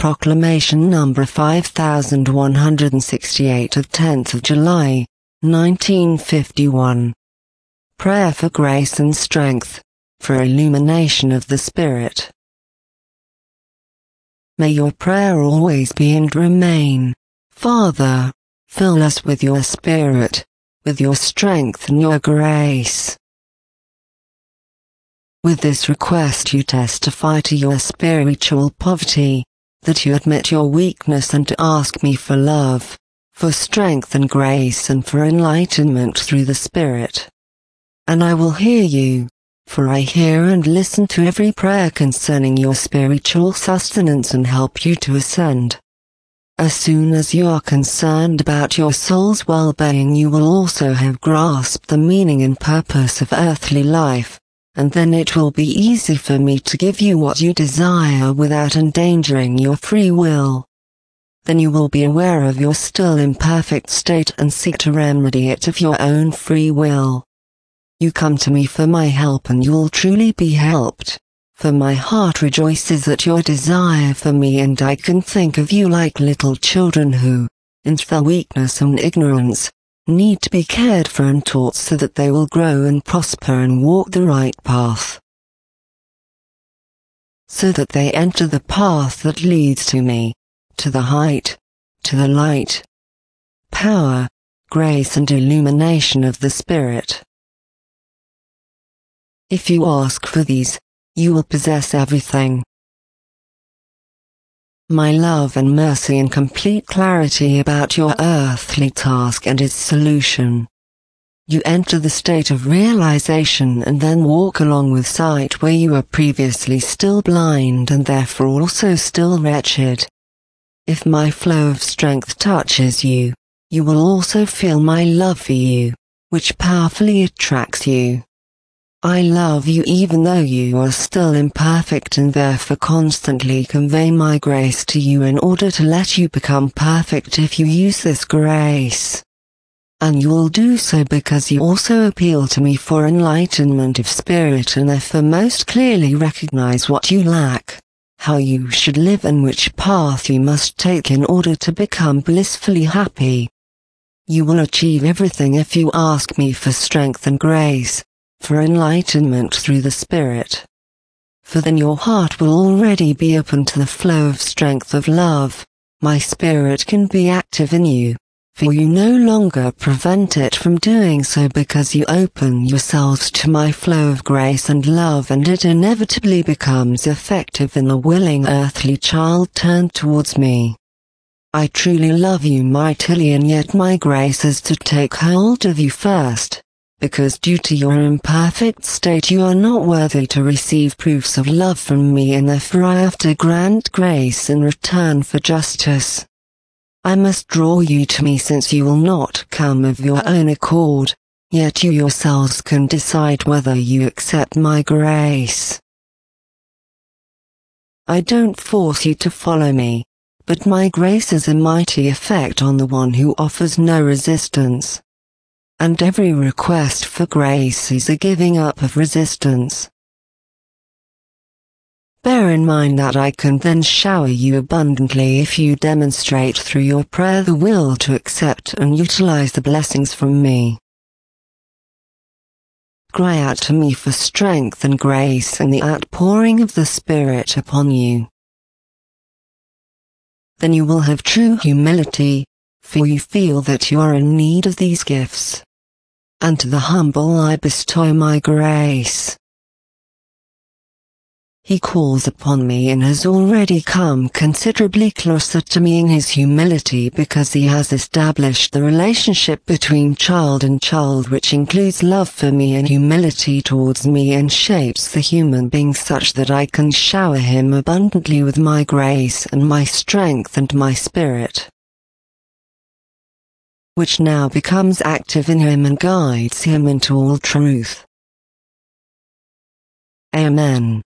Proclamation number 5168 of 10th of July, 1951. Prayer for grace and strength, for illumination of the Spirit. May your prayer always be and remain, Father, fill us with your Spirit, with your strength and your grace. With this request you testify to your spiritual poverty, that you admit your weakness and to ask me for love, for strength and grace and for enlightenment through the Spirit. And I will hear you, for I hear and listen to every prayer concerning your spiritual sustenance and help you to ascend. As soon as you are concerned about your soul's well-being, you will also have grasped the meaning and purpose of earthly life, and then it will be easy for me to give you what you desire without endangering your free will. Then you will be aware of your still imperfect state and seek to remedy it of your own free will. You come to me for my help and you will truly be helped, for my heart rejoices at your desire for me, and I can think of you like little children who, in their weakness and ignorance, need to be cared for and taught so that they will grow and prosper and walk the right path. So that they enter the path that leads to me, to the height, to the light, power, grace and illumination of the Spirit. If you ask for these, you will possess everything. My love and mercy and complete clarity about your earthly task and its solution. You enter the state of realization and then walk along with sight where you were previously still blind and therefore also still wretched. If my flow of strength touches you, you will also feel my love for you, which powerfully attracts you. I love you even though you are still imperfect and therefore constantly convey my grace to you in order to let you become perfect if you use this grace. And you will do so because you also appeal to me for enlightenment of spirit and therefore most clearly recognize what you lack, how you should live and which path you must take in order to become blissfully happy. You will achieve everything if you ask me for strength and grace, for enlightenment through the Spirit. For then your heart will already be open to the flow of strength of love, my Spirit can be active in you, for you no longer prevent it from doing so because you open yourselves to my flow of grace and love, and it inevitably becomes effective in the willing earthly child turned towards me. I truly love you mightily, and yet my grace is to take hold of you first, because due to your imperfect state you are not worthy to receive proofs of love from me, and therefore I have to grant grace in return for justice. I must draw you to me since you will not come of your own accord, yet you yourselves can decide whether you accept my grace. I don't force you to follow me, but my grace is a mighty effect on the one who offers no resistance. And every request for grace is a giving up of resistance. Bear in mind that I can then shower you abundantly if you demonstrate through your prayer the will to accept and utilize the blessings from me. Cry out to me for strength and grace and the outpouring of the Spirit upon you. Then you will have true humility, for you feel that you are in need of these gifts. And to the humble I bestow my grace. He calls upon me and has already come considerably closer to me in his humility because he has established the relationship between child and child, which includes love for me and humility towards me, and shapes the human being such that I can shower him abundantly with my grace and my strength and my Spirit, which now becomes active in him and guides him into all truth. Amen.